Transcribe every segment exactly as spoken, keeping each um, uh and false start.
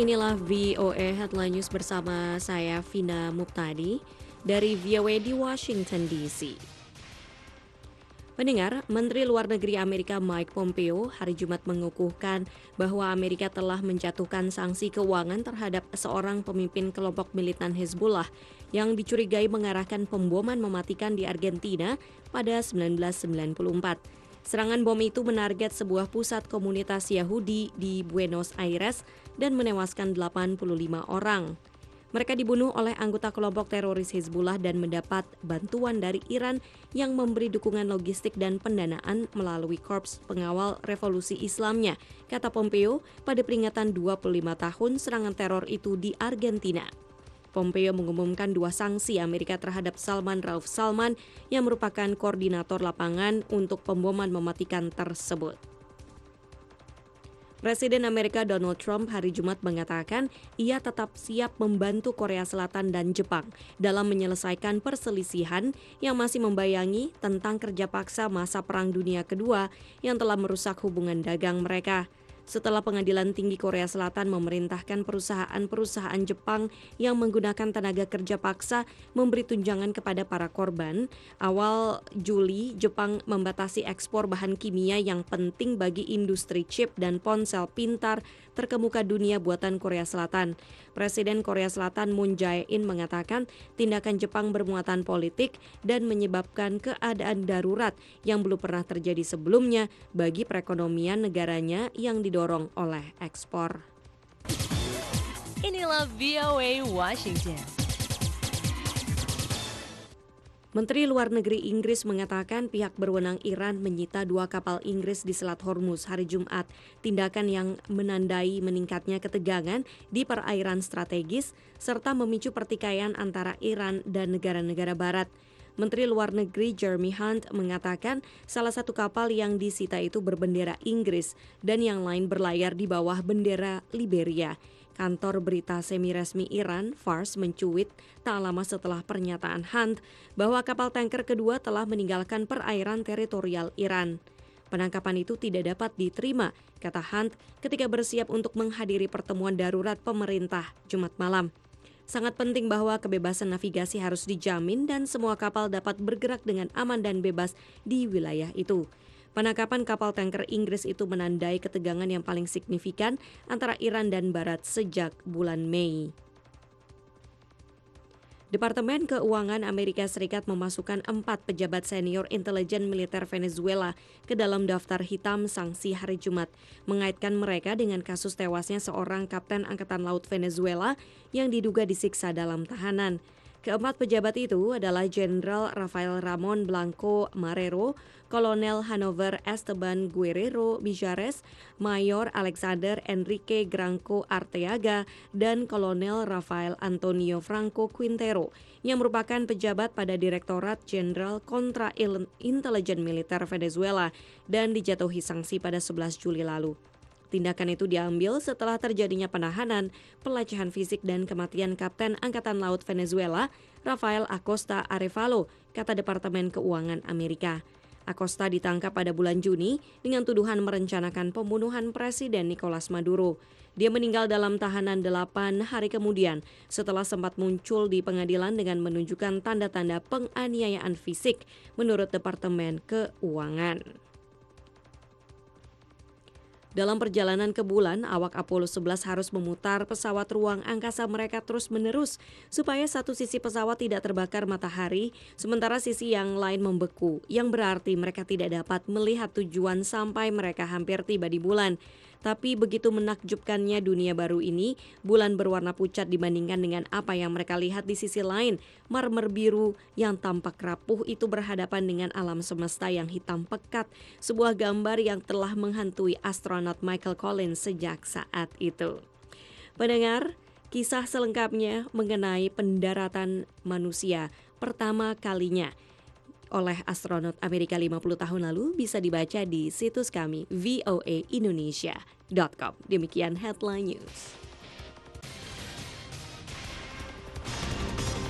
Inilah V O A Headline News bersama saya Vina Muptadi dari V O A di Washington D C. Pendengar, Menteri Luar Negeri Amerika Mike Pompeo hari Jumat mengukuhkan bahwa Amerika telah menjatuhkan sanksi keuangan terhadap seorang pemimpin kelompok militan Hezbollah yang dicurigai mengarahkan pemboman mematikan di Argentina pada sembilan belas sembilan puluh empat. Serangan bom itu menarget sebuah pusat komunitas Yahudi di Buenos Aires dan menewaskan delapan puluh lima orang. Mereka dibunuh oleh anggota kelompok teroris Hezbollah dan mendapat bantuan dari Iran yang memberi dukungan logistik dan pendanaan melalui Korps Pengawal Revolusi Islamnya, kata Pompeo pada peringatan dua puluh lima tahun serangan teror itu di Argentina. Pompeo mengumumkan dua sanksi Amerika terhadap Salman Rauf Salman yang merupakan koordinator lapangan untuk pemboman mematikan tersebut. Presiden Amerika Donald Trump hari Jumat mengatakan ia tetap siap membantu Korea Selatan dan Jepang dalam menyelesaikan perselisihan yang masih membayangi tentang kerja paksa masa Perang Dunia Kedua yang telah merusak hubungan dagang mereka. Setelah Pengadilan Tinggi Korea Selatan memerintahkan perusahaan-perusahaan Jepang yang menggunakan tenaga kerja paksa memberi tunjangan kepada para korban, awal Juli Jepang membatasi ekspor bahan kimia yang penting bagi industri chip dan ponsel pintar terkemuka dunia buatan Korea Selatan. Presiden Korea Selatan Moon Jae-in mengatakan tindakan Jepang bermuatan politik dan menyebabkan keadaan darurat yang belum pernah terjadi sebelumnya bagi perekonomian negaranya yang didorong oleh ekspor. Inilah V O A Washington. Menteri Luar Negeri Inggris mengatakan pihak berwenang Iran menyita dua kapal Inggris di Selat Hormuz hari Jumat, tindakan yang menandai meningkatnya ketegangan di perairan strategis serta memicu pertikaian antara Iran dan negara-negara barat. Menteri Luar Negeri Jeremy Hunt mengatakan salah satu kapal yang disita itu berbendera Inggris dan yang lain berlayar di bawah bendera Liberia. Kantor berita semi-resmi Iran, Fars, mencuit tak lama setelah pernyataan Hunt bahwa kapal tanker kedua telah meninggalkan perairan teritorial Iran. Penangkapan itu tidak dapat diterima, kata Hunt ketika bersiap untuk menghadiri pertemuan darurat pemerintah Jumat malam. Sangat penting bahwa kebebasan navigasi harus dijamin dan semua kapal dapat bergerak dengan aman dan bebas di wilayah itu. Penangkapan kapal tanker Inggris itu menandai ketegangan yang paling signifikan antara Iran dan Barat sejak bulan Mei. Departemen Keuangan Amerika Serikat memasukkan empat pejabat senior intelijen militer Venezuela ke dalam daftar hitam sanksi hari Jumat, mengaitkan mereka dengan kasus tewasnya seorang kapten Angkatan Laut Venezuela yang diduga disiksa dalam tahanan. Keempat pejabat itu adalah Jenderal Rafael Ramon Blanco Marrero, Kolonel Hanover Esteban Guerrero Mijares, Mayor Alexander Enrique Granco Arteaga, dan Kolonel Rafael Antonio Franco Quintero, yang merupakan pejabat pada Direktorat Jenderal Kontra Intelijen Militer Venezuela dan dijatuhi sanksi pada sebelas Juli lalu. Tindakan itu diambil setelah terjadinya penahanan, pelecehan fisik dan kematian Kapten Angkatan Laut Venezuela, Rafael Acosta Arevalo, kata Departemen Keuangan Amerika. Acosta ditangkap pada bulan Juni dengan tuduhan merencanakan pembunuhan Presiden Nicolas Maduro. Dia meninggal dalam tahanan delapan hari kemudian setelah sempat muncul di pengadilan dengan menunjukkan tanda-tanda penganiayaan fisik menurut Departemen Keuangan. Dalam perjalanan ke bulan, awak Apollo sebelas harus memutar pesawat ruang angkasa mereka terus-menerus supaya satu sisi pesawat tidak terbakar matahari, sementara sisi yang lain membeku, yang berarti mereka tidak dapat melihat tujuan sampai mereka hampir tiba di bulan. Tapi begitu menakjubkannya dunia baru ini, bulan berwarna pucat dibandingkan dengan apa yang mereka lihat di sisi lain. Marmer biru yang tampak rapuh itu berhadapan dengan alam semesta yang hitam pekat, sebuah gambar yang telah menghantui astronot Michael Collins sejak saat itu. Pendengar, kisah selengkapnya mengenai pendaratan manusia pertama kalinya oleh astronot Amerika lima puluh tahun lalu bisa dibaca di situs kami v o a indonesia dot com. Demikian Headline News.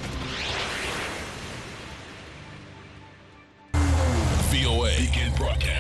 V O A Weekend Broadcast.